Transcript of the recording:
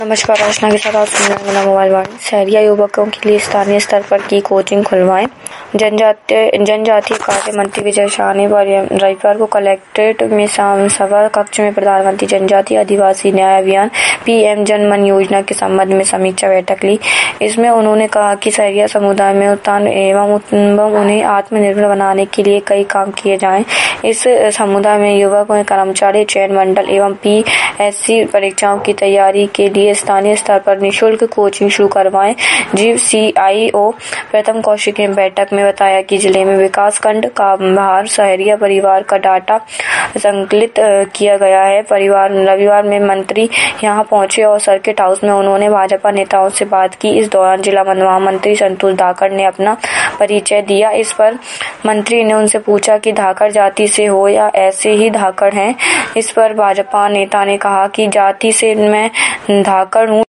नमस्कार, रचना के साथ आप सुन रहे हैं मेरा मोबाइल वाणी। शहरिया युवकों के लिए स्थानीय स्तर पर की कोचिंग खुलवाएं। जनजातीय कार्य मंत्री विजय शाह ने रविवार को कलेक्ट्रेट में सभा कक्ष में प्रधानमंत्री जनजातीय आदिवासी न्याय अभियान पीएम जन मन योजना के संबंध में समीक्षा बैठक ली। इसमें उन्होंने कहा कि शहरिया समुदाय में उत्थान एवं उन्हें आत्मनिर्भर बनाने के लिए कई काम किए जाएं। इस समुदाय में युवक कर्मचारी चयन मंडल एवं पीएससी परीक्षाओं की तैयारी के लिए स्थानीय स्तर पर निःशुल्क कोचिंग शुरू करवाएं। जीव सीआईओ प्रथम कौशिक ने बैठक में बताया कि जिले में विकासखंड का बाहर शहरिया परिवार का डाटा संकलित किया गया है। रविवार में मंत्री यहां पहुंचे और सर्किट हाउस में उन्होंने भाजपा नेताओं से बात की। इस दौरान जिला महामंत्री संतोष धाकड़ ने अपना परिचय दिया। इस पर मंत्री ने उनसे पूछा कि धाकड़ जाति से हो या ऐसे ही धाकड़ हैं। इस पर भाजपा नेता ने कहा कि जाति से मैं धाकड़ हूं।